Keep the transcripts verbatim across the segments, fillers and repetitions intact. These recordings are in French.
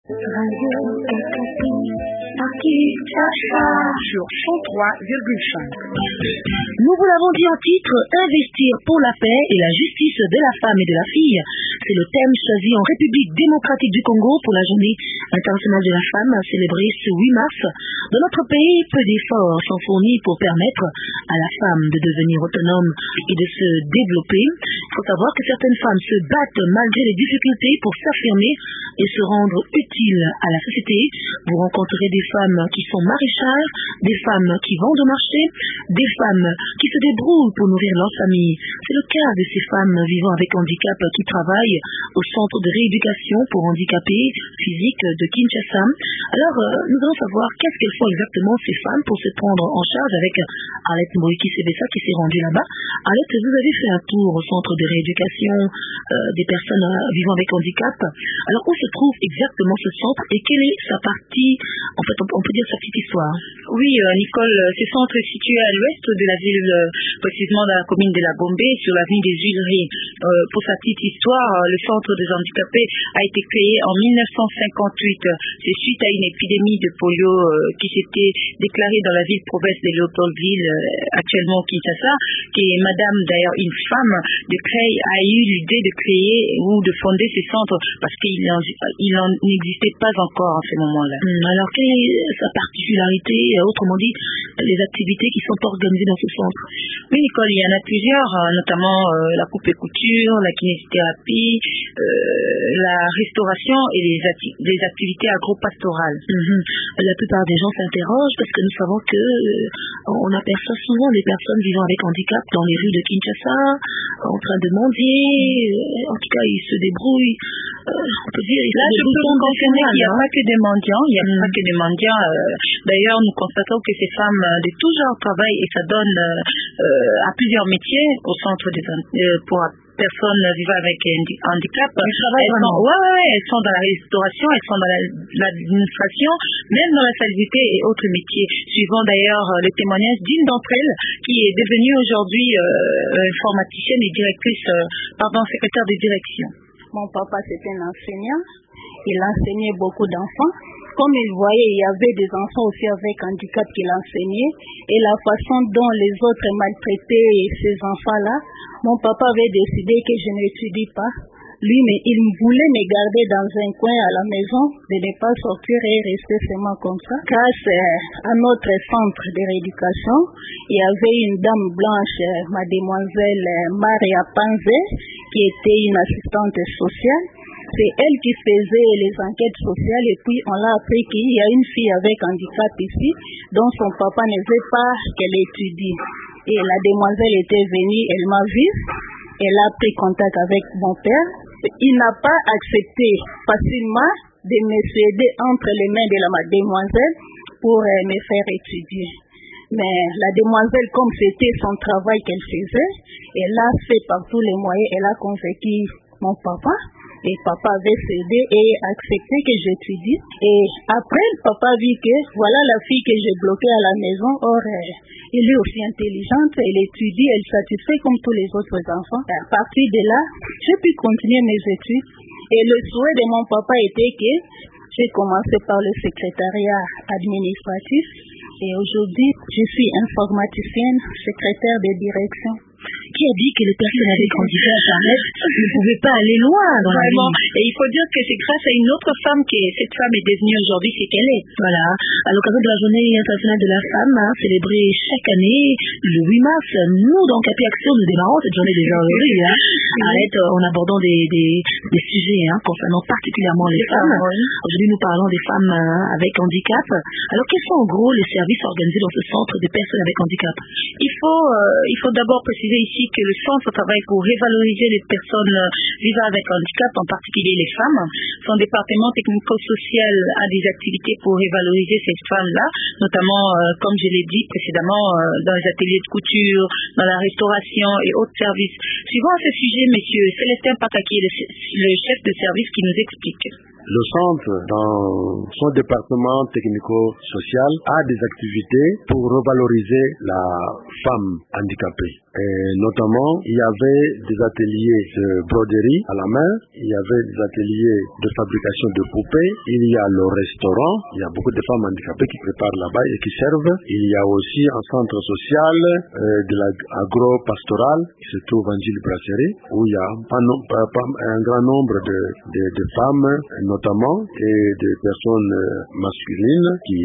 Radio Okapi, Kinshasa, sur cent trois virgule cinq. Nous vous l'avons dit en titre, investir pour la paix et la justice de la femme et de la fille. C'est le thème choisi en République démocratique du Congo pour la journée internationale de la femme, célébrée ce huit mars. Dans notre pays, peu d'efforts sont fournis pour permettre à la femme de devenir autonome et de se développer. Il faut savoir que certaines femmes se battent malgré les difficultés pour s'affirmer et se rendre utiles à la société. Vous rencontrerez des femmes qui sont maraîchères, des femmes qui vendent au marché, des femmes qui se débrouillent pour nourrir leur famille. C'est le cas de ces femmes vivant avec handicap qui travaillent au centre de rééducation pour handicapés physiques de Kinshasa. Alors, euh, nous allons savoir qu'est-ce qu'elles font exactement ces femmes pour se prendre en charge avec Arlette Moïki Sebessa qui s'est rendue là-bas. Arlette, vous avez fait un tour au centre de rééducation euh, des personnes euh, vivant avec handicap. Alors, où se trouve exactement ce centre et quelle est sa partie, en fait, on, on peut dire sa petite histoire? Oui, euh, Nicole, ce centre est situé à l'ouest de la ville, euh, précisément dans la commune de la Gombe, sur l'avenue des Huileries. Euh, pour sa petite histoire, le centre des handicapés a été créé en mille neuf cent cinquante-huit. C'est suite à une épidémie de polio euh, qui s'était déclarée dans la ville-province de Léopoldville, euh, actuellement Kinshasa, qui est madame, d'ailleurs une femme de Creil, a eu l'idée de créer ou de fonder ce centre parce qu'il en, il en n'existait pas encore en ce moment-là. Hum, alors, quelle est sa particularité, autrement dit, les activités qui sont organisées dans ce centre? Oui, Nicole, il y en a plusieurs, notamment euh, la coupe et couture, la kinésithérapie, euh, la restauration et les, ati- les activités agro-pastorales. Mm-hmm. La plupart des gens s'interrogent parce que nous savons que euh, on aperçoit souvent des personnes vivant avec handicap dans les rues de Kinshasa, en train de mendier, euh, en tout cas ils se débrouillent, euh, on peut dire, ils Là, se je peux vous confirmer qu'il n'y a hein. pas que des mendiants, il n'y a Mm. pas que des mendiants. Euh, d'ailleurs, nous constatons que ces femmes euh, de tout genre travaillent et ça donne euh, euh, à plusieurs métiers au centre des euh, pour personnes vivant avec handi- handicap. Elles travaillent elles vraiment. sont, ouais, ouais, elles sont dans la restauration, elles sont dans la, l'administration, même dans la salubrité et autres métiers. Suivant d'ailleurs euh, le témoignage d'une d'entre elles qui est devenue aujourd'hui euh, informaticienne et directrice, euh, pardon, secrétaire de direction. Mon papa, c'était un enseignant. Il enseignait beaucoup d'enfants. Comme il voyait, il y avait des enfants aussi avec handicap qu'il enseignait. Et la façon dont les autres maltraitaient ces enfants-là, mon papa avait décidé que je n'étudie pas. Lui, mais il voulait me garder dans un coin à la maison, de ne pas sortir et rester seulement comme ça. Grâce à notre centre de rééducation, il y avait une dame blanche, mademoiselle Maria Panze, qui était une assistante sociale. C'est elle qui faisait les enquêtes sociales et puis on l'a appris qu'il y a une fille avec handicap ici dont son papa ne veut pas qu'elle étudie. Et la demoiselle était venue, elle m'a vue, elle a pris contact avec mon père. Il n'a pas accepté facilement de me céder entre les mains de la demoiselle pour euh, me faire étudier. Mais la demoiselle, comme c'était son travail qu'elle faisait, elle a fait par tous les moyens, elle a convaincu mon papa. Et papa avait cédé et accepté que j'étudie. Et après, le papa vit que voilà la fille que j'ai bloquée à la maison. Or, euh, elle est aussi intelligente, elle étudie, elle satisfait comme tous les autres enfants. Et à partir de là, j'ai pu continuer mes études. Et le souhait de mon papa était que j'ai commencé par le secrétariat administratif. Et aujourd'hui, je suis informaticienne, secrétaire de direction. Qui a dit que les personnes avec handicap ne pouvaient pas aller loin dans la Vraiment. vie? Et il faut dire que c'est grâce à une autre femme que cette femme est devenue aujourd'hui ce qu'elle est. Voilà. À l'occasion de la journée internationale de la femme, hein, célébrée chaque année le huit mars, nous, dans Capi Action, nous démarrons cette journée déjà aujourd'hui. Hein, Arrête, en abordant des, des, des sujets hein, concernant particulièrement les femmes. Aujourd'hui, nous parlons des femmes hein, avec handicap. Alors, quels sont en gros les services organisés dans ce centre des personnes avec handicap? Il faut, euh, il faut d'abord préciser ici que le centre travaille pour revaloriser les personnes vivant avec handicap, en particulier les femmes. Son département technico-social a des activités pour revaloriser ces femmes-là, notamment, euh, comme je l'ai dit précédemment, euh, dans les ateliers de couture, dans la restauration et autres services. Suivant ce sujet, monsieur Célestin Pataki, le, le chef de service qui nous explique. Le centre, dans son département technico-social, a des activités pour revaloriser la femme handicapée. Et notamment, il y avait des ateliers de broderie à la main, il y avait des ateliers de fabrication de poupées, il y a le restaurant, il y a beaucoup de femmes handicapées qui préparent là-bas et qui servent. Il y a aussi un centre social euh, de l'agro-pastoral qui se trouve en Gilles-Brasserie, où il y a un, un grand nombre de, de, de femmes notamment et de personnes masculines qui,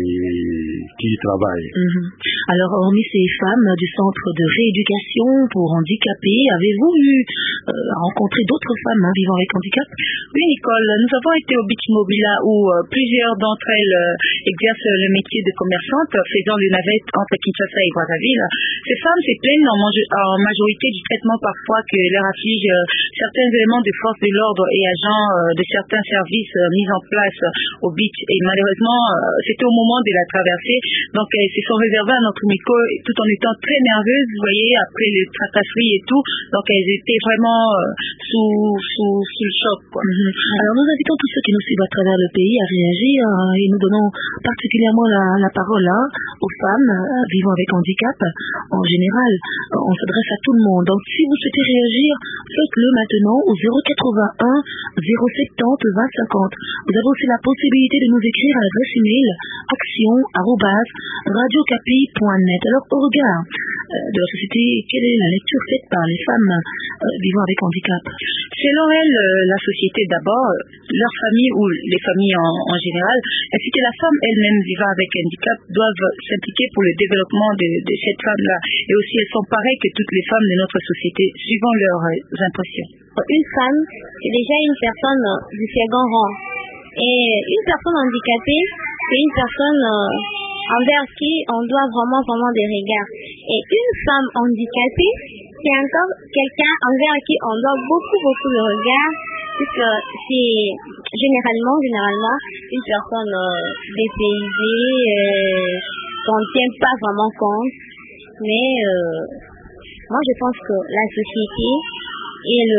qui y travaillent. Mm-hmm. Alors, hormis ces femmes du centre de rééducation pour handicapés, avez-vous eu euh, rencontré d'autres femmes hein, vivant avec handicap? Oui, Nicole, nous avons été au Beach Mobila où euh, plusieurs d'entre elles euh, exercent le métier de commerçante, faisant les navettes entre Kinshasa et Brazzaville. Ces femmes se plaignent en, en majorité du traitement parfois que leur afflige euh, certains éléments de force de l'ordre et agents euh, de certains services euh, mis en place euh, au beach. Et malheureusement, euh, c'était au moment de la traversée, donc elles se sont réservées à notre micro tout en étant très nerveuses, vous voyez, après les tracasseries et tout, donc elles étaient vraiment euh, sous, sous, sous le choc, quoi. Mm-hmm. Alors nous invitons tous ceux qui nous suivent à travers le pays à réagir euh, et nous donnons particulièrement la, la parole hein, aux femmes euh, vivant avec handicap. En général, on s'adresse à tout le monde. Donc si vous souhaitez réagir, faites-le maintenant au zéro quatre-vingt-un zéro soixante-dix vingt cinquante. Vous avez aussi la possibilité de nous écrire à l'adresse email action arobase radiocapi point net. Alors au regard euh, de la société, quelle est la lecture faite par les femmes euh, vivant avec handicap? Selon elles, euh, la société d'abord, euh, leur famille ou les familles en, en général, ainsi que la femme elle-même vivant avec handicap doivent s'impliquer pour le développement de, de cette femme-là. Et aussi, elles sont pareilles que toutes les femmes de notre société, suivant leurs euh, impressions. Une femme, c'est déjà une personne euh, du second rang. Et une personne handicapée, c'est une personne euh, envers qui on doit vraiment, vraiment des regards. Et une femme handicapée, c'est encore quelqu'un envers qui on doit beaucoup, beaucoup de regards, puisque c'est généralement, généralement, une personne euh, dépaysée, euh, qu'on ne tient pas vraiment compte. Mais euh, moi, je pense que la société et le,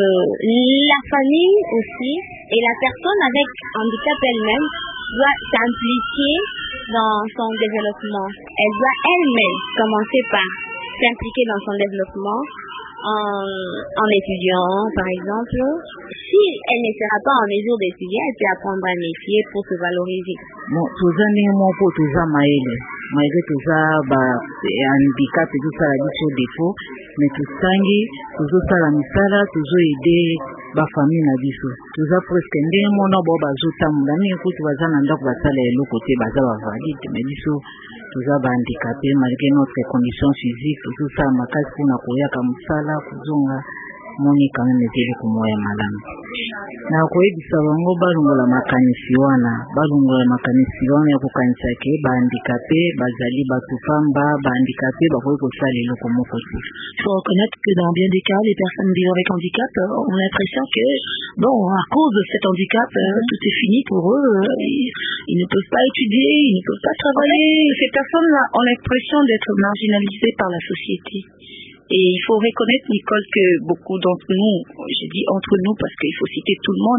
la famille aussi, et la personne avec handicap elle-même doit s'impliquer dans son développement. Elle doit elle-même commencer par s'impliquer dans son développement en, en étudiant, par exemple. Si elle ne sera pas en mesure d'étudier, elle peut apprendre un métier pour se valoriser. Bon, toza ndenge pour toza maele maele toza ba handicap tozosala biso défaut, mais tosangi tozosala misala tozoede bafamille na biso. Toza presque ndenge mona bao bazotambola ndenge kutu baza na ndako basala eloko te, baza bavalide, mais biso toza bahandicapé malgré notre condition physique. Tozosala makasi mpona koyaka mosala kozonga moni quand même ezeli komoya malamu. Na koyebisa bango balongola makanisi wana balongola makanisi wana ya kokanisa ke bahandicapé bazali bato pamba, bahandicapé bakoki kosala eloko moko te. Il faut reconnaître que dans bien des cas, les personnes vivant avec handicap ont l'impression que, bon, à cause de cet handicap, euh, tout est fini pour eux. Ils, ils ne peuvent pas étudier, ils ne peuvent pas travailler. Ces personnes-là ont l'impression d'être marginalisées par la société. Et il faut reconnaître, Nicole, que beaucoup d'entre nous, je dis entre nous parce qu'il faut citer tout le monde,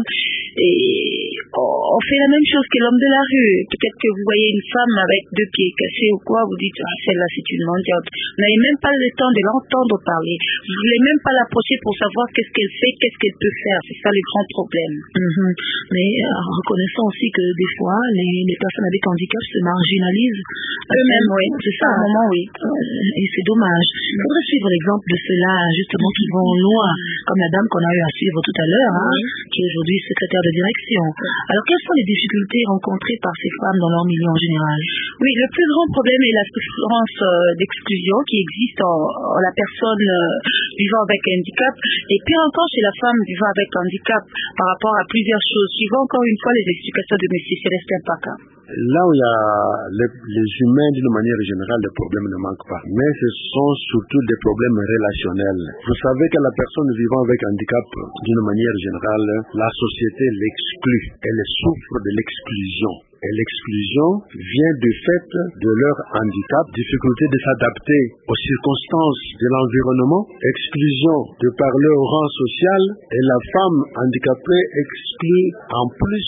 et on fait la même chose que l'homme de la rue. Peut-être que vous voyez une femme avec deux pieds cassés ou quoi, vous dites, ah, celle-là c'est une mendiante. Vous n'avez même pas le temps de l'entendre parler. Vous ne voulez même pas l'approcher pour savoir qu'est-ce qu'elle fait, qu'est-ce qu'elle peut faire. C'est ça le grand problème. Mm-hmm. Mais euh, reconnaissons aussi que des fois, les, les personnes avec handicap se marginalisent eux-mêmes. Oui, c'est ça, à un moment, oui. Et c'est dommage. Il faudrait suivre l'exemple de ceux-là, justement, qui vont loin, comme la dame qu'on a eu à suivre tout à l'heure, hein, oui. qui est aujourd'hui secrétaire de direction. Alors, quelles sont les difficultés rencontrées par ces femmes dans leur milieu en général? Oui, le plus grand problème est la souffrance euh, d'exclusion qui existe en, en la personne euh, vivant avec handicap, et pire encore chez la femme vivant avec handicap par rapport à plusieurs choses, suivant encore une fois les explications de M. Célestin Paka. Là où il y a les, les humains, d'une manière générale, les problèmes ne manquent pas. Mais ce sont surtout des problèmes relationnels. Vous savez que la personne vivant avec handicap, d'une manière générale, la société l'exclut. Elle souffre de l'exclusion. Et l'exclusion vient du fait de leur handicap, difficulté de s'adapter aux circonstances de l'environnement, exclusion de par leur rang social, et la femme handicapée exclue en plus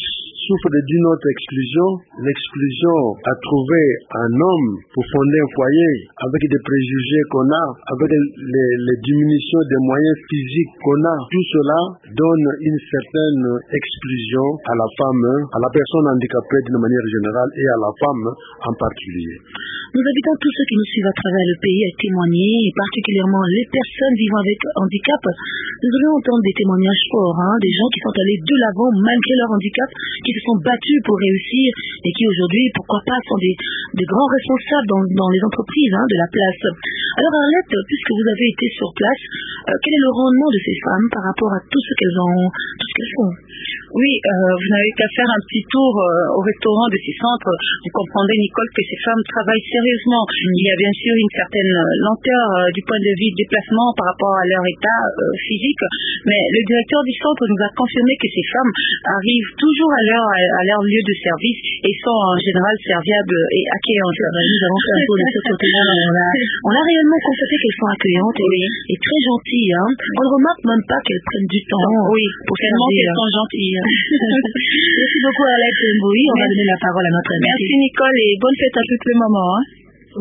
souffrent d'une autre exclusion, l'exclusion à trouver un homme pour fonder un foyer avec des préjugés qu'on a, avec les, les diminutions des moyens physiques qu'on a. Tout cela donne une certaine exclusion à la femme, à la personne handicapée d'une manière générale et à la femme en particulier. Nous invitons tous ceux qui nous suivent à travers le pays à témoigner, et particulièrement les personnes vivant avec handicap. Nous allons entendre des témoignages forts, hein, des gens qui sont allés de l'avant malgré leur handicap, qui se sont battus pour réussir et qui aujourd'hui, pourquoi pas, sont des, des grands responsables dans, dans les entreprises hein, de la place. Alors Arlette, puisque vous avez été sur place, euh, quel est le rendement de ces femmes par rapport à tout ce qu'elles ont, tout ce qu'elles font? Oui, euh, vous n'avez qu'à faire un petit tour euh, au restaurant de ces centres. Vous comprendrez, Nicole, que ces femmes travaillent sérieusement. Mm. Il y a bien sûr une certaine lenteur euh, du point de vue du déplacement par rapport à leur état euh, physique, mais le directeur du centre nous a confirmé que ces femmes arrivent toujours à leur, à leur lieu de service et sont en général serviables et accueillantes. Nous avons fait un tour de ce côté-là. On a, on a réellement constaté qu'elles sont accueillantes et, oui. et très gentilles. Hein. On ne remarque même pas qu'elles prennent du temps. Oui, pour tellement qu'elles sont gentilles. Merci beaucoup Arlette Mboui. On va donner la parole à notre invité. Merci Nicole et bonne fête à tous les moments. Hein.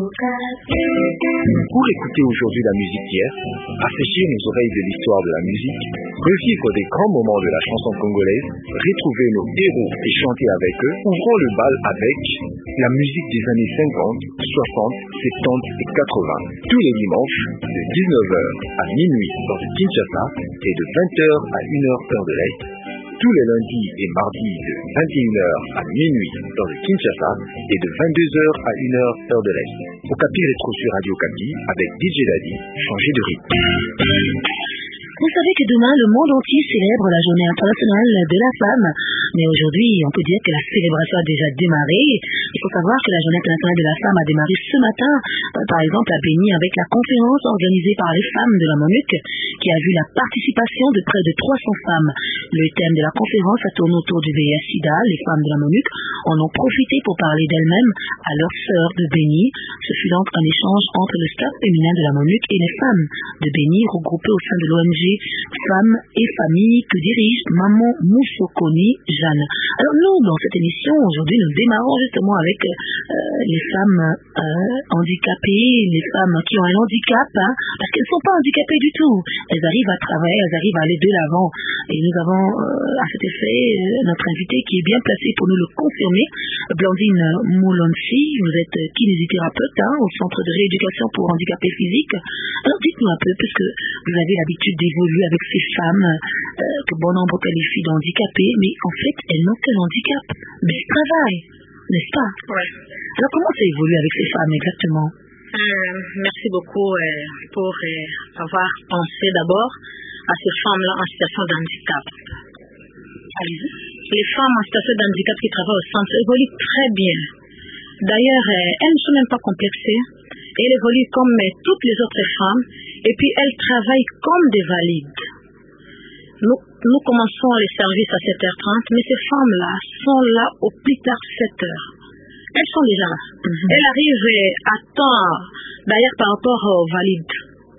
Pour écouter aujourd'hui la musique d'hier, afficher nos oreilles de l'histoire de la musique, revivre des grands moments de la chanson congolaise, retrouver nos héros et chanter avec eux, ouvrons le bal avec la musique des années cinquante, soixante, soixante-dix et quatre-vingts. Tous les dimanches, de dix-neuf heures à minuit dans le Kinshasa et de vingt heures à une heure heure de l'Est. Tous les lundis et mardis de vingt et une heures à minuit dans le Kinshasa et de vingt-deux heures à une heure heure de l'Est. Au Capi Rétro sur Radio Capi avec D J Daddy, changez de rythme. Vous savez que demain, le monde entier célèbre la journée internationale de la femme. Mais aujourd'hui, on peut dire que la célébration a déjà démarré. Il faut savoir que la journée internationale de la femme a démarré ce matin, euh, par exemple à Béni, avec la conférence organisée par les femmes de la MONUC, qui a vu la participation de près de trois cents femmes. Le thème de la conférence a tourné autour du V I H sida. Les femmes de la MONUC en ont profité pour parler d'elles-mêmes à leurs sœurs de Béni. Ce fut donc un échange entre le staff féminin de la MONUC et les femmes de Béni, regroupées au sein de l'O N G Femmes et Familles que dirige Maman Moussokoni Jeanne. Alors nous, dans cette émission, aujourd'hui, nous démarrons justement avec euh, les femmes euh, handicapées, les femmes qui ont un handicap, hein, parce qu'elles ne sont pas handicapées du tout. Elles arrivent à travailler, elles arrivent à aller de l'avant. Et nous avons euh, à cet effet euh, notre invité qui est bien placé pour nous le confirmer, Blandine Moulonsi. Vous êtes kinésithérapeute hein, au Centre de rééducation pour handicapés physiques. Alors dites-nous un peu, puisque vous avez l'habitude d'évoluer avec ces femmes euh, que bon nombre qualifient d'handicapées, mais en fait, elles n'ont qu'un handicap, mais elles travaillent, n'est-ce pas? Ouais. Alors comment ça évolue avec ces femmes exactement? euh, Merci beaucoup euh, pour euh, avoir pensé d'abord à ces femmes-là en situation de handicap. Allez-y. Les femmes en situation de handicap qui travaillent au centre évoluent très bien. D'ailleurs, euh, elles ne sont même pas complexées. Elles évoluent comme euh, toutes les autres femmes. Et puis, elles travaillent comme des valides. Nous, nous commençons les services à sept heures trente, mais ces femmes-là sont là au plus tard sept heures. Elles sont déjà là. Mm-hmm. Elles arrivent à temps, d'ailleurs, par rapport aux valides.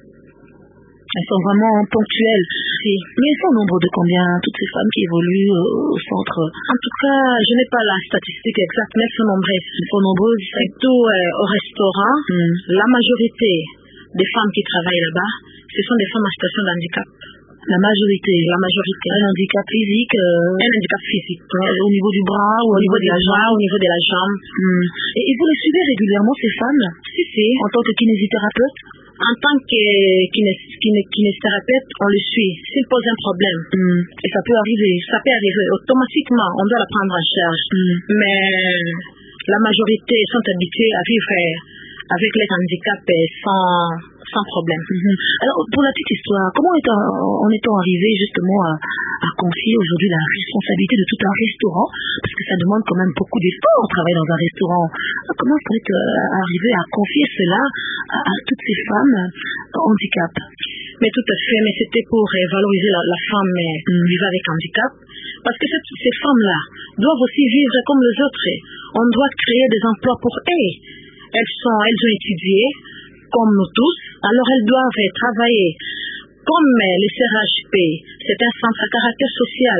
Elles sont vraiment ponctuelles. Oui. Mais elles sont au nombre de combien, toutes ces femmes qui évoluent au centre? En tout cas, je n'ai pas la statistique exacte, mais elles sont nombreuses. Elles sont nombreuses. Surtout euh, au restaurant, mm. la majorité des femmes qui travaillent là-bas, ce sont des femmes en situation de handicap. La majorité, la majorité. Un handicap physique, euh, un handicap physique. Euh, au niveau du bras ou au au niveau de la jambe, au niveau de la jambe. Hmm. Et, et vous les suivez régulièrement ces femmes? Si, si. En tant que kinésithérapeute? En tant que kinésithérapeute, on le suit. S'il pose un problème. Hmm. Et ça peut arriver? Ça peut arriver. Automatiquement, on doit la prendre en charge. Hmm. Mais la majorité sont habituées à vivre avec les handicaps sans, sans problème. Mm-hmm. Alors, pour la petite histoire, comment est en est-on arrivé justement à, à confier aujourd'hui la responsabilité de tout un restaurant? Parce que ça demande quand même beaucoup d'efforts, travailler dans un restaurant. Comment est-on euh, arrivé à confier cela à, à toutes ces femmes euh, handicap? Mais tout à fait, mais c'était pour euh, valoriser la, la femme euh, mm. vivant avec handicap. Parce que cette, ces femmes-là doivent aussi vivre comme les autres. On doit créer des emplois pour elles. Elles, sont, elles ont étudié, comme nous tous, alors elles doivent travailler. Comme le C R H P, c'est un centre à caractère social,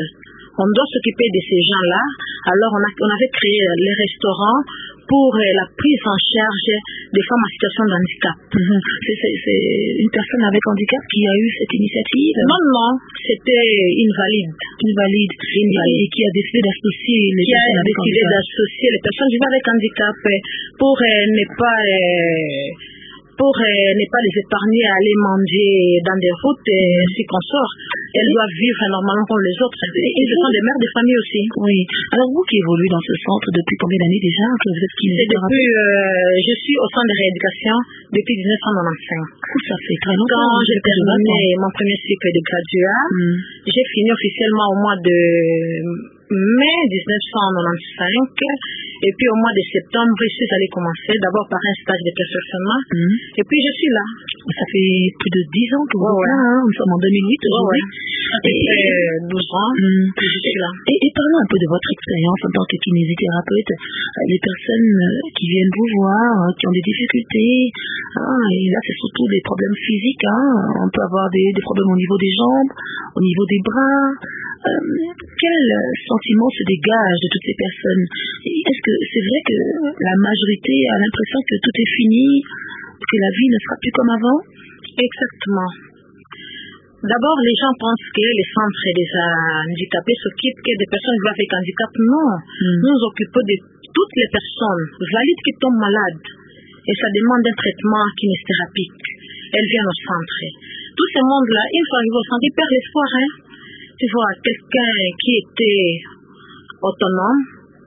on doit s'occuper de ces gens-là. Alors on, a, on avait créé les restaurants pour euh, la prise en charge des femmes en situation de handicap. Mm-hmm. C'est, c'est, c'est une personne avec handicap qui a eu cette initiative? Non, non, c'était une valide. Une valide. Une valide. Et, et qui a décidé d'associer les qui personnes a avec décidé handicap. d'associer les personnes vivant avec handicap pour euh, ne pas... Euh, pour euh, ne pas les épargner à aller manger dans des routes et euh, ainsi qu'on sort. Elles doivent vivre normalement comme les autres. Et, et ce sont des mères de famille aussi. Oui. Alors vous qui évoluez dans ce centre depuis combien d'années déjà que vous êtes C'est depuis, euh, je suis au centre de rééducation depuis dix-neuf cent quatre-vingt-quinze. Ça fait très longtemps. Quand j'ai terminé mon premier cycle de graduat, mm. j'ai fini officiellement au mois de mai dix-neuf cent quatre-vingt-quinze. Et puis au mois de septembre, je suis allée commencer d'abord par un stage de perfectionnement. Mm. Et puis je suis là. Ça fait plus de dix ans que vous êtes ouais, là, hein. Nous sommes en deux mille huit aujourd'hui. Ouais. Ça fait et, douze ans mm. que je suis là. Et, et parlons un peu de votre expérience en tant que kinésithérapeute. Les personnes qui viennent vous voir, qui ont des difficultés, hein, et là c'est surtout des problèmes physiques. Hein. On peut avoir des, des problèmes au niveau des jambes, au niveau des bras. Euh, quel sentiment se dégage de toutes ces personnes? Est-ce que c'est vrai que la majorité a l'impression que tout est fini, que la vie ne sera plus comme avant? Exactement. D'abord, les gens pensent que les centres des handicapés s'occupent que des personnes vivant avec handicap. Non. Mm. Nous nous occupons de toutes les personnes valides qui tombent malades. Et ça demande un traitement kinésithérapique. Elles viennent au centre. Tout ce monde-là, une fois arrivé au centre, ils perdent l'espoir. Hein? Tu vois, quelqu'un qui était autonome,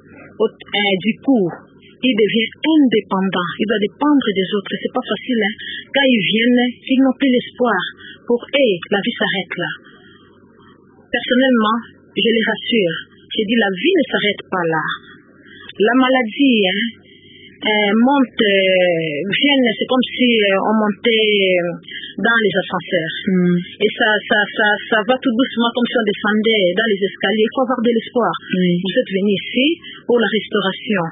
euh, du coup, il devient indépendant. Il doit dépendre des autres. C'est pas facile. Hein? Quand ils viennent, ils n'ont plus l'espoir. Pour eux, la vie s'arrête là. Personnellement, je les rassure. J'ai dit, la vie ne s'arrête pas là. La maladie, hein, euh, monte, euh, vienne, c'est comme si euh, on montait dans les ascenseurs. Mm. Et ça, ça, ça, ça va tout doucement comme si on descendait dans les escaliers. Il faut avoir de l'espoir. Mm. Vous êtes venus ici pour la restauration.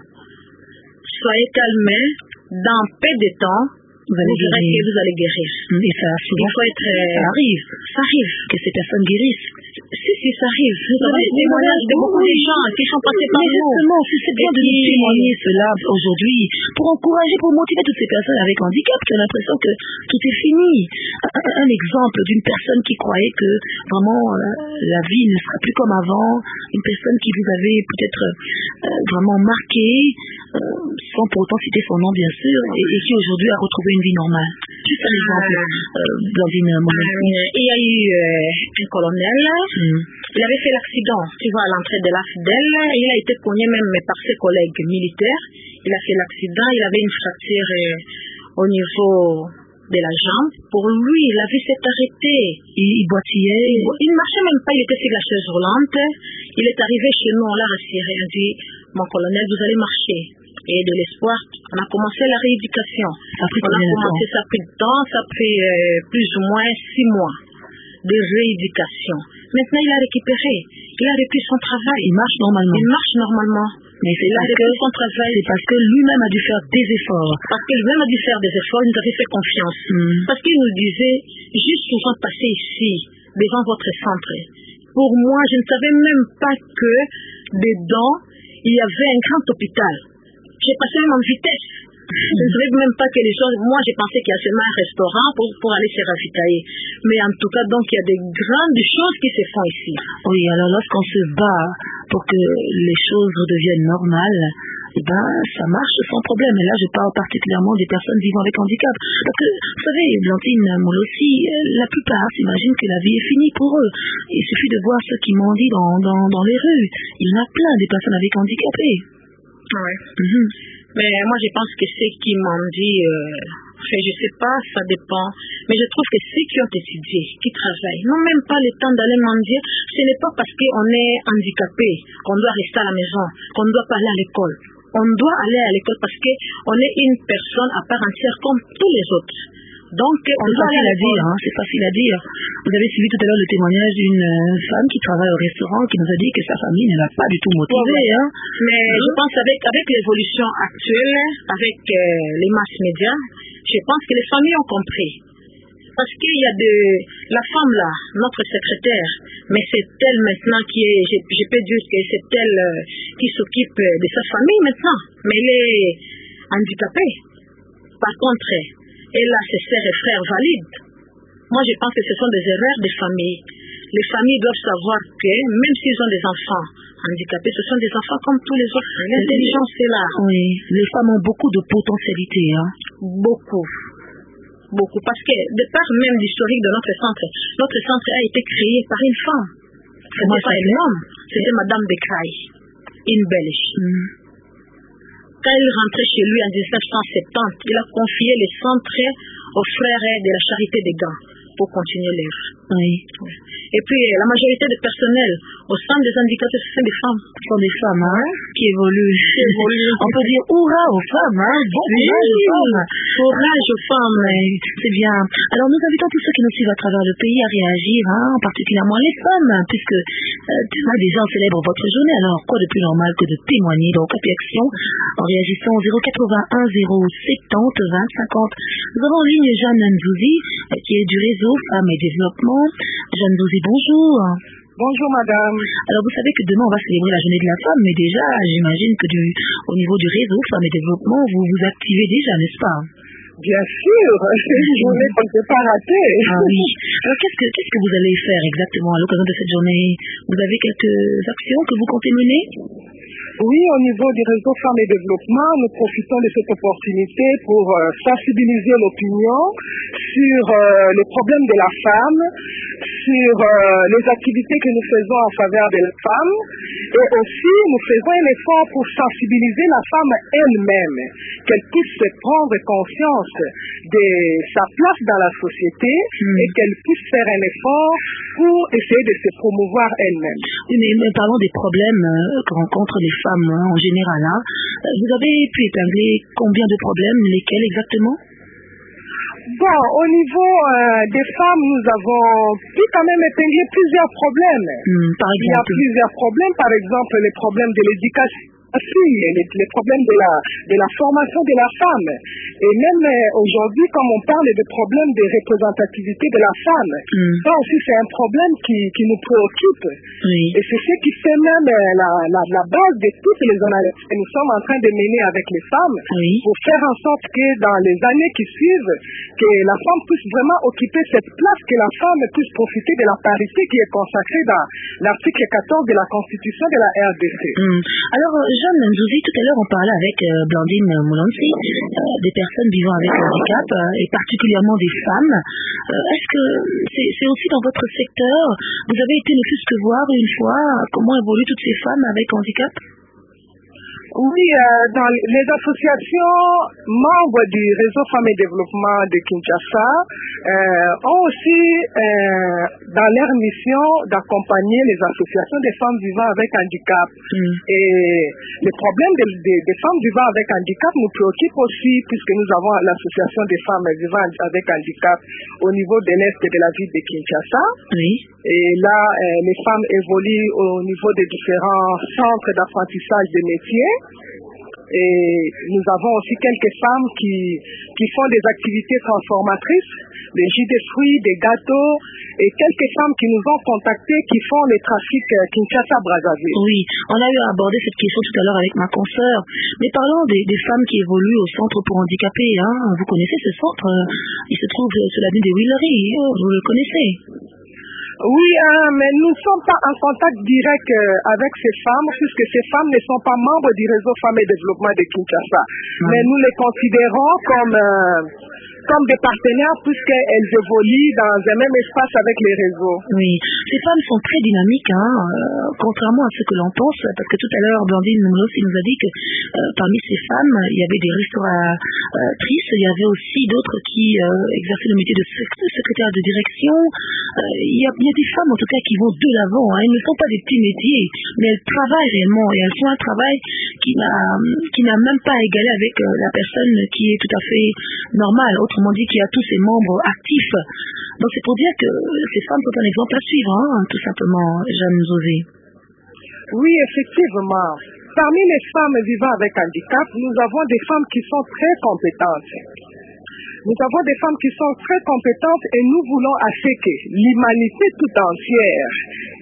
Soyez calmés, dans peu de temps, vous allez vous verrez que vous allez guérir. Et ça, souvent, il faut être, euh, ça arrive. Ça arrive. Que ces personnes guérissent. Si, si, ça arrive. Vous avez des témoignages de beaucoup de gens qui sont passés par nous. Justement, c'est bien de nous témoigner cela aujourd'hui pour encourager, pour motiver toutes ces personnes avec handicap qui ont l'impression que tout est fini. Un, un exemple d'une personne qui croyait que vraiment euh, la vie ne sera plus comme avant, une personne qui vous avait peut-être euh, vraiment marqué, euh, sans pour autant citer son nom bien sûr, et, et qui aujourd'hui a retrouvé une vie normale. Juste un exemple, euh, dans une euh, il y a eu euh, un colonel, mm. il avait fait l'accident, tu vois, à l'entrée de la F D E L, il a été cogné même par ses collègues militaires, il a fait l'accident, il avait une fracture euh, au niveau de la jambe. Pour lui, la vie s'est arrêtée. Il, il boitillait. Il, il ne marchait même pas, il était sur la chaise roulante. Il est arrivé chez nous, on l'a rassuré, il a dit, mon colonel, vous allez marcher. Et de l'espoir, on a commencé la rééducation. Ça a pris on a commencé, ça a pris de temps, ça a pris euh, plus ou moins six mois de rééducation. Maintenant, il a récupéré. Il a repris son travail. Il marche normalement. Il marche normalement. Mais c'est il a repris son travail. C'est parce que lui-même a dû faire des efforts. Parce que lui-même a dû faire des efforts, il nous avait fait confiance. Mm. Parce qu'il nous disait, j'ai souvent passé ici, devant votre centre. Pour moi, je ne savais même pas que dedans, il y avait un grand hôpital. J'ai passé même en vitesse. Je ne savais même pas que les choses... Moi, j'ai pensé qu'il y a seulement un restaurant pour, pour aller se ravitailler. Mais en tout cas, donc, il y a des grandes choses qui se font ici. Oui, alors lorsqu'on se bat pour que les choses redeviennent normales, eh ben, ça marche sans problème. Et là, je parle particulièrement des personnes vivant avec handicap. Parce que, vous savez, Blantyne, moi aussi, la plupart s'imaginent que la vie est finie pour eux. Il suffit de voir ceux qui mendient dans, dans, dans les rues. Il y en a plein des personnes avec handicap. Oui. Mm-hmm. Mais moi, je pense que ceux qui mendient, euh, je ne sais pas, ça dépend. Mais je trouve que ceux qui ont étudié, qui travaillent, n'ont même pas le temps d'aller mendier. Ce n'est pas parce qu'on est handicapé qu'on doit rester à la maison, qu'on ne doit pas aller à l'école. On doit aller à l'école parce qu'on est une personne à part entière comme tous les autres. Donc, on c'est doit facile à dire, hein, c'est facile à dire. Vous avez suivi tout à l'heure le témoignage d'une femme qui travaille au restaurant qui nous a dit que sa famille ne l'a pas du tout motivée. Ouais, hein. Mais mmh. je pense avec, avec l'évolution actuelle, avec euh, les mass médias, je pense que les familles ont compris. Parce qu'il y a de la femme là, notre secrétaire, mais c'est elle maintenant qui est, je, je peux dire que c'est elle euh, qui s'occupe de sa famille maintenant, mais elle est handicapée. Par contre, elle a ses sœurs et frères valides. Moi, je pense que ce sont des erreurs de famille. Les familles doivent savoir que même s'ils ont des enfants handicapés, ce sont des enfants comme tous les autres. L'intelligence est là. Oui, les femmes ont beaucoup de potentialité. Hein. Beaucoup. Beaucoup. Parce que, de par même l'historique de notre centre, notre centre a été créé par une femme. C'était pas un homme. C'était Madame Becaille, une Belge. Mm. Quand il rentrait chez lui en dix-neuf cent soixante-dix, il a confié les centres aux frères de la Charité des Gants pour continuer l'œuvre. Oui. Et puis, la majorité du personnel au centre des handicapés, ce sont des femmes. Ce sont des femmes, hein, qui évoluent. Qui évoluent. On peut dire hurrah aux femmes, hein. Bon courage aux femmes. Courage aux femmes. Oui, c'est bien. Alors, nous invitons tous ceux qui nous suivent à travers le pays à réagir, hein, particulièrement les femmes, puisque euh, demain, des gens célèbrent votre journée. Alors, quoi de plus normal que de témoigner dans Cap et Action en réagissant au zéro quatre-vingt-un zéro soixante-dix vingt cinquante. Nous avons en ligne Jeanne Nzouzi, euh, qui est du réseau Femmes et Développement. Jeanne Nzouzi, bonjour. Bonjour madame. Alors vous savez que demain on va célébrer la journée de la femme, mais déjà j'imagine que du, au niveau du réseau Femmes et Développement, vous vous activez déjà, n'est-ce pas? Bien sûr, c'est une journée qu'on ne peut pas rater. Ah oui. Alors qu'est-ce que, qu'est-ce que vous allez faire exactement à l'occasion de cette journée? Vous avez quelques actions que vous comptez mener? Oui, au niveau du réseau Femmes et Développement, nous profitons de cette opportunité pour euh, sensibiliser l'opinion sur euh, les problèmes de la femme, sur euh, les activités que nous faisons en faveur de la femme, et aussi nous faisons un effort pour sensibiliser la femme elle-même, qu'elle puisse prendre conscience de sa place dans la société mmh. et qu'elle puisse faire un effort pour essayer de se promouvoir elle-même. Oui, mais, mais parlons des problèmes euh, que rencontrent les femmes hein, en général. Hein. Vous avez pu épingler combien de problèmes, lesquels exactement? Bon, au niveau euh, des femmes, nous avons pu quand même épingler plusieurs problèmes. Mmh, par exemple. Il y a plusieurs problèmes, par exemple les problèmes de l'éducation. Les, les problèmes de la, de la formation de la femme. Et même euh, aujourd'hui, comme on parle des problèmes de représentativité de la femme, mm. ça aussi c'est un problème qui, qui nous préoccupe. Oui. Et c'est ce qui fait même euh, la, la, la base de toutes les analyses que nous sommes en train de mener avec les femmes, oui. pour faire en sorte que dans les années qui suivent, que la femme puisse vraiment occuper cette place, que la femme puisse profiter de la parité qui est consacrée dans l'article quatorze de la Constitution de la R D C. Mm. Alors, Jeanne Nzouzi, tout à l'heure on parlait avec euh, Blandine Moulansi, euh, des personnes vivant avec handicap euh, et particulièrement des femmes. Euh, Est-ce que c'est, c'est aussi dans votre secteur, vous avez été ne plus que voir une fois comment évoluent toutes ces femmes avec handicap? Oui, euh, dans les associations membres du réseau Femmes et Développement de Kinshasa euh, ont aussi euh, dans leur mission d'accompagner les associations des femmes vivant avec handicap. Mm. Et les problèmes des, des, des femmes vivant avec handicap nous préoccupent aussi, puisque nous avons l'association des femmes vivant avec handicap au niveau de l'Est de la ville de Kinshasa. Oui. Et là, euh, les femmes évoluent au niveau des différents centres d'apprentissage des métiers. Et nous avons aussi quelques femmes qui, qui font des activités transformatrices, des jus de fruits, des gâteaux, et quelques femmes qui nous ont contactés qui font les trafics Kinshasa-Brazzaville. Oui, on a eu à aborder cette question tout à l'heure avec ma consoeur. Mais parlons des, des femmes qui évoluent au centre pour handicapés. Hein. Vous connaissez ce centre? Il se trouve sur l'avenue des Huileries. Vous le connaissez? Oui, hein, mais nous ne sommes pas en contact direct euh, avec ces femmes, puisque ces femmes ne sont pas membres du réseau Femmes et Développement de Kinshasa. Mmh. Mais nous les considérons comme, euh, comme des partenaires, puisqu'elles évoluent dans un même espace avec les réseaux. Oui, ces femmes sont très dynamiques, hein, euh, contrairement à ce que l'on pense, parce que tout à l'heure, Blandine Moulos nous a dit que euh, parmi ces femmes, il y avait des restauratrices, il y avait aussi d'autres qui euh, exerçaient le métier de secrétaire de direction. Euh, il, y a, il y a des femmes en tout cas qui vont de l'avant, hein. Elles ne font pas des petits métiers, mais elles travaillent réellement et elles font un travail qui n'a, qui n'a même pas égalé avec euh, la personne qui est tout à fait normale, autrement dit qui a tous ses membres actifs. Donc c'est pour dire que ces femmes sont un exemple à suivre, hein, tout simplement, Jeanne Nzouzi. Oui, effectivement. Parmi les femmes vivant avec handicap, nous avons des femmes qui sont très compétentes. Nous avons des femmes qui sont très compétentes et nous voulons à ce que l'humanité tout entière,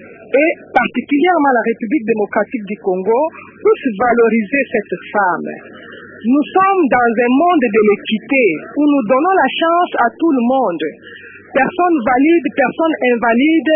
et particulièrement la République démocratique du Congo, puisse valoriser cette femme. Nous sommes dans un monde de l'équité où nous donnons la chance à tout le monde. Personne valide, personne invalide,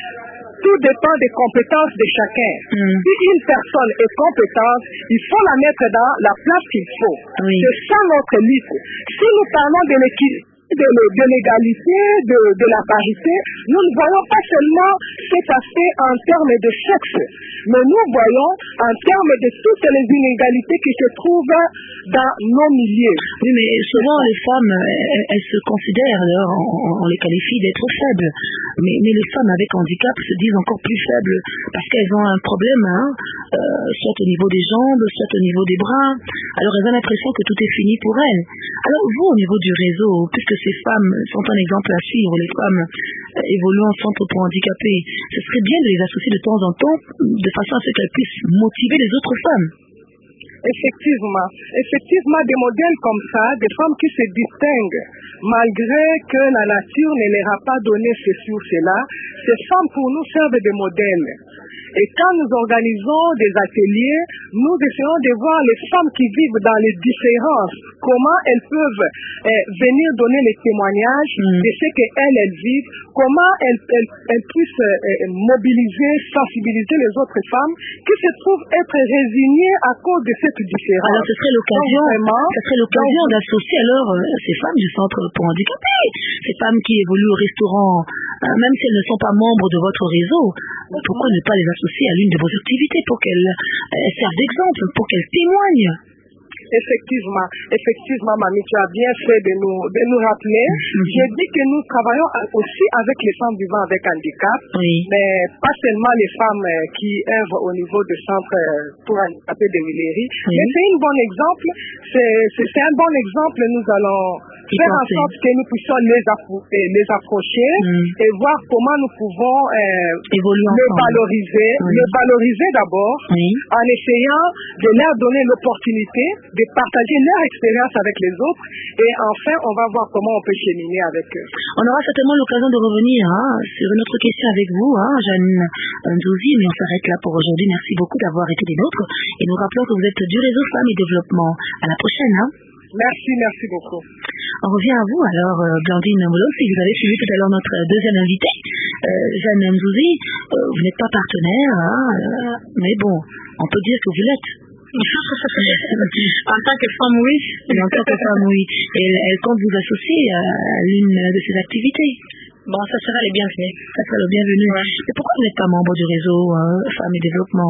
tout dépend des compétences de chacun. Mm. Si une personne est compétente, il faut la mettre dans la place qu'il faut. Oui. C'est ça notre lutte. Si nous parlons de l'équité, de, de l'égalité, de, de la parité, nous ne voyons pas seulement cet aspect en termes de sexe, mais nous voyons en termes de toutes les inégalités qui se trouvent dans nos milieux. Oui, mais souvent les femmes, elles, elles se considèrent, alors, on, on les qualifie d'être faibles, mais, mais les femmes avec handicap se disent encore plus faibles, parce qu'elles ont un problème, hein, euh, soit au niveau des jambes, soit au niveau des bras, alors elles ont l'impression que tout est fini pour elles. Alors vous, au niveau du réseau, puisque ces femmes sont un exemple à suivre, les femmes évoluant en centre pour handicapés, ce serait bien de les associer de temps en temps, de façon à ce qu'elles puissent motiver les autres femmes. Effectivement, effectivement, des modèles comme ça, des femmes qui se distinguent, malgré que la nature ne leur a pas donné ceci ou cela, ces femmes pour nous servent de modèles. Et quand nous organisons des ateliers, nous essayons de voir les femmes qui vivent dans les différences, comment elles peuvent eh, venir donner les témoignages mm. de ce qu'elles elles vivent, comment elles, elles, elles puissent eh, mobiliser, sensibiliser les autres femmes qui se trouvent être résignées à cause de cette différence. Alors ce serait l'occasion, ce serait l'occasion d'associer alors euh, ces femmes du centre pour handicapés, ces femmes qui évoluent au restaurant, euh, même si elles ne sont pas membres de votre réseau, pourquoi ne pas les associer à l'une de vos activités pour qu'elles euh, servent d'exemple, pour qu'elles témoignent? Effectivement, effectivement, Mamie, tu as bien fait de nous, de nous rappeler. Mm-hmm. J'ai dit que nous travaillons aussi avec les femmes vivant avec handicap, oui. mais pas seulement les femmes euh, qui œuvrent au niveau du centre euh, pour handicapés de Villery. Oui. Mais c'est un bon exemple, c'est, c'est, c'est un bon exemple, nous allons faire en sorte que nous puissions les, appro- les approcher mm. et voir comment nous pouvons euh, évoluer les valoriser, oui. les valoriser d'abord, oui. en essayant de leur donner l'opportunité de partager leur expérience avec les autres et enfin on va voir comment on peut cheminer avec eux. On aura certainement l'occasion de revenir hein, sur une autre question avec vous, hein, Jeanne Nzouzi, mais on s'arrête là pour aujourd'hui. Merci beaucoup d'avoir été des nôtres et nous rappelons que vous êtes du réseau Femmes et Développement. À la prochaine. Hein. Merci, merci beaucoup. On revient à vous alors, euh, Blandine Molo, si vous avez suivi tout à l'heure notre deuxième invitée, euh, Jeanne Nzouzi, euh, vous n'êtes pas partenaire, hein, euh, mais bon, on peut dire que vous l'êtes. En tant que femme, oui. Et en tant que femme, oui. Et elle, elle compte vous associer à l'une de ses activités. Bon, ça sera les bienvenus. Ça sera le bienvenu. Ouais. Et pourquoi vous n'êtes pas membre du réseau euh, Femmes et Développement?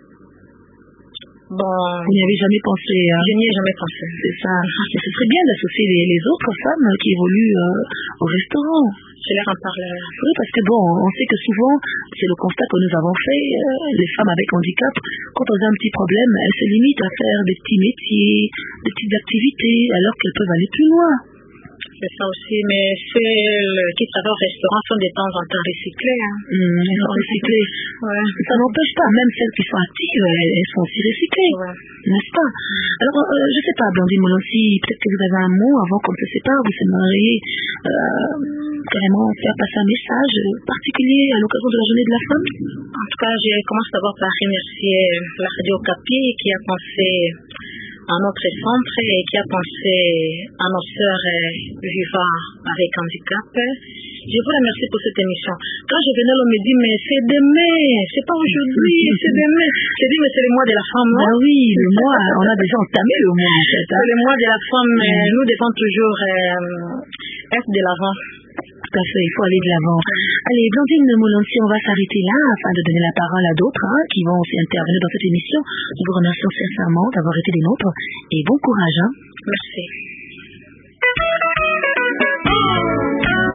Bon, vous n'y avez jamais pensé. Hein? Je n'y ai jamais pensé. C'est ça. Mais ce serait bien d'associer les, les autres femmes qui évoluent euh, au restaurant. Je leur en parlerai. Oui, parce que bon, on sait que souvent, c'est le constat que nous avons fait, euh, les femmes avec handicap, quand on a un petit problème, elles se limitent à faire des petits métiers, des petites activités, alors qu'elles peuvent aller plus loin. C'est ça aussi, mais celles qui travaillent au restaurant sont de temps en temps recyclées. Hein. Mmh, elles sont recyclées. Ouais. Ça n'empêche pas, même celles qui sont actives, elles, elles sont aussi recyclées. Ouais. N'est-ce pas? Alors, euh, je ne sais pas, Blandine Molossi, peut-être que vous avez un mot avant qu'on se sépare, vous aimeriez euh, carrément faire passer un message particulier à l'occasion de la journée de la femme? En tout cas, je commence d'abord par remercier la Radio Okapi qui a pensé à notre centre et qui a pensé à nos sœurs vivant avec handicap. Je vous remercie pour cette émission. Quand je venais, on me dit, mais c'est demain, c'est pas aujourd'hui, c'est demain. J'ai dit, mais c'est le mois de la femme. Ah oui, le mois, on a déjà entamé le mois en fait. Hein. C'est le mois de la femme, mm. Nous devons toujours euh, être de l'avant. Tout à fait, il faut aller de l'avant. Allez, Blandine Molossi, on va s'arrêter là afin de donner la parole à d'autres hein, qui vont aussi intervenir dans cette émission. Nous vous remercions sincèrement d'avoir été des nôtres et bon courage. Hein. Merci.